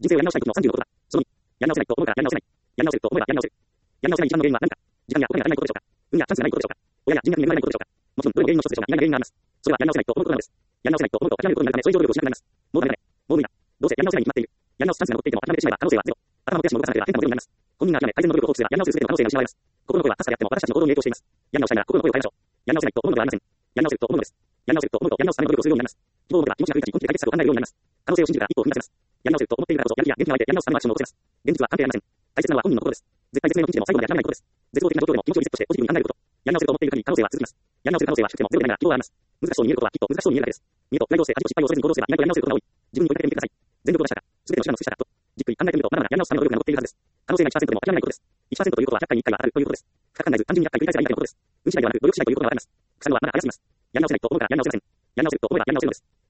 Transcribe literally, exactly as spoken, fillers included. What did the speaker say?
人生をやり直したい時のさんじゅうのことだ。そのに、やり直せないと思うからやり直せない。やり直せると思えばやり直せる。やり直せない一番の原因は何か。時間やお金が足りないことでしょうか。運やチャンスがないことでしょうか。親や人脈に恵まれないことでしょうか。もちろん、どれも原因の一つでしょうが、いろんな原因があります。それはやり直せないと思うことなのです。やり直せないと思うと諦めることになるため、そういう努力をしなくなります。もうダメだね。もう無理だ。どうせやり直せないに決まっている。やり直すチャンスが残っていても諦めてしまえば可能性はゼロ。頭の手足も動かさなければ変化もゼロになります。本人が諦め改善の努力を放棄すればやり直せる全ての可能性が失われます。心の声はかすかであっても私たちの行動に影響しています。やり直したいなら心の声を変えましょう。やり直せないと思うのではありません。やり直せると思うのです。やり直せると思うとやり直すための努力をするようになります。希望を持てば気持ちが奮い立ち根気で解決策を考えるようになります。可能性を信じるから一歩を踏み出せます。やり直せると思っているからこそやる気や元気が湧いてやり直すためのアクションを起こせます。現実は関係ありません。大切なのは本人の心です。絶対絶命のピンチでも最後まで諦めないことです。絶望的な状況でも気持ちをリセットしてポジティブに考えること。やり直せると思っている限り可能性は続きます。やり直せる可能性は低くてもゼロでないがら希望はあります。難しそうに見えることはきっと難しそうに見えるだけです。見るとプライドを捨て恥と失敗を恐れずに行動すれば意外とやり直せることが多い。自分に追いかけてみてください。全力を出したか、すべての手段を尽くしたかと、じっくり考えてみるとまだまだやり直すための努力が残っているはずです。可能性がいちパーセントでも諦めないことです。いちパーセントということはひゃっかいにいっかいは当たるということです。深く考えず単純にひゃっかい繰り返せばいいだけのことです。運次第ではなく努力次第ということがわかります。腐るのはまだ早すぎます。やり直せないと思うからやり直せません。やり直せると思えばやり直せるのです。